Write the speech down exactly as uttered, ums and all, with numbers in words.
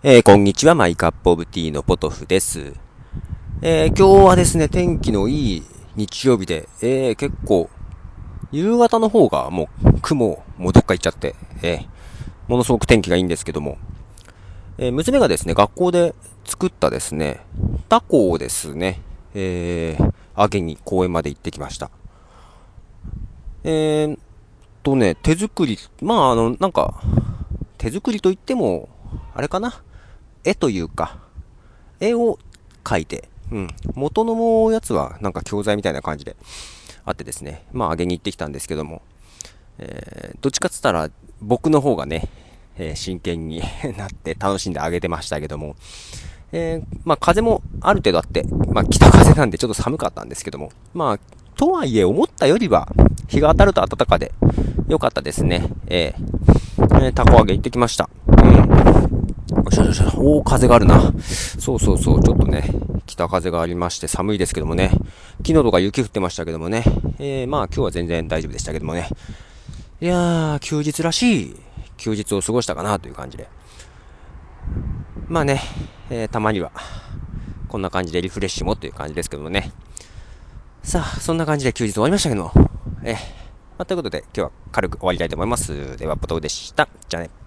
えー、こんにちは、マイカップオブティーのポトフです。えー、今日はですね、天気のいい日曜日で、えー、結構、夕方の方がもう雲、もうどっか行っちゃって、えー、ものすごく天気がいいんですけども、えー、娘がですね、学校で作ったですね、タコをですね、えー、揚げに公園まで行ってきました。えーとね、手作り、まああの、なんか、手作りといっても、あれかな、絵というか、絵を描いて、うん。元のやつはなんか教材みたいな感じであってですね。まあ、上げに行ってきたんですけども、えー、どっちかっつったら僕の方がね、えー真剣になって楽しんであげてましたけども、えー、まあ、風もある程度あって、まあ、北風なんでちょっと寒かったんですけども、まあ、とはいえ思ったよりは日が当たると暖かで良かったですね。えー、えー、タコ揚げ行ってきました。うん。よしよしよし、おー、風があるな。そうそうそう、ちょっとね、北風がありまして寒いですけどもね。昨日とか雪降ってましたけどもね。えー、まあ今日は全然大丈夫でしたけどもね。いやー、休日らしい休日を過ごしたかなという感じで。まあね、えー、たまには、こんな感じでリフレッシュもという感じですけどもね。さあ、そんな感じで休日終わりましたけども。えー、まあ、ということで今日は軽く終わりたいと思います。では、ポトフでした。じゃあね。